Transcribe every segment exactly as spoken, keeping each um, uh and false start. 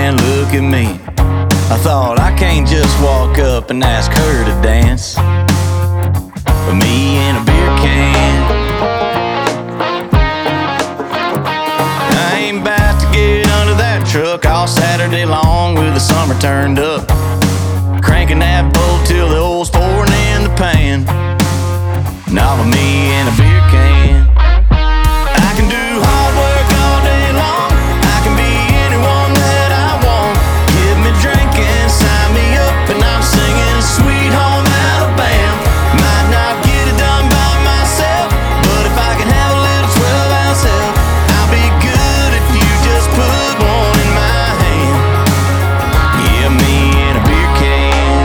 man, look at me. I thought I can't just walk up and ask her to dance, but me and a beer can. I ain't about to get under that truck all Saturday long with the summer turned up, cranking that boat till the oil's pouring in the pan. Now with me and a beer can, I can do hard work all day long. I can be anyone that I want. Give me drinking, sign me up, and I'm singing Sweet Home Alabama. Might not get it done by myself, but if I can have a little twelve ounce help, I'll be good if you just put one in my hand. Yeah, me and a beer can.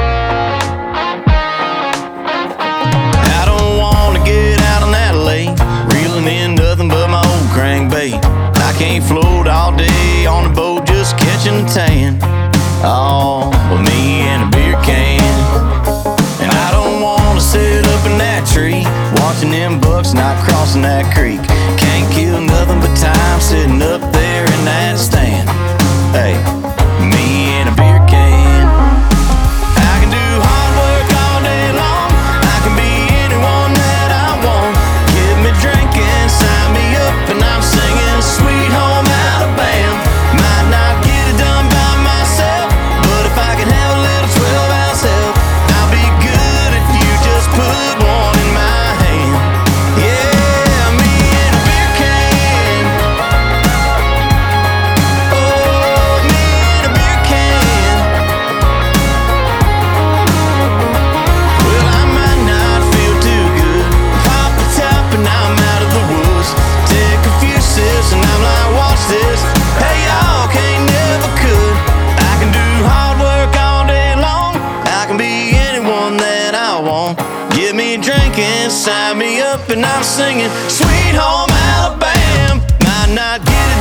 I don't wanna get out on that lake, reeling in nothing but my old crankbait. I can't float all day on the boat just catching a tan. Oh, but me and a beer can. And I don't wanna sit up in that tree watching them bucks not crossing that creek. Can't kill nothing but time sitting up there in that stand. Hey, me and a beer can. I can do hard work all day long. I can be anyone that I want. Give me drinking, sign me up, and I'm singing Sweet Home Alabama. Might not get it done by myself, but if I can have a little twelve ounce help, I'll be good if you just put one in my hand. Yeah, me and a beer can. Oh, me and a beer can. Well, I might not feel too good. Pop the top and I'm out of the woods. Take a few sips and I'm like, watch this. Hey, y'all can't never could. I can do hard work all day long. I can be anyone that I want. Give me a drink and sign me up, and I'm singing Sweet Home Alabama. Might not get it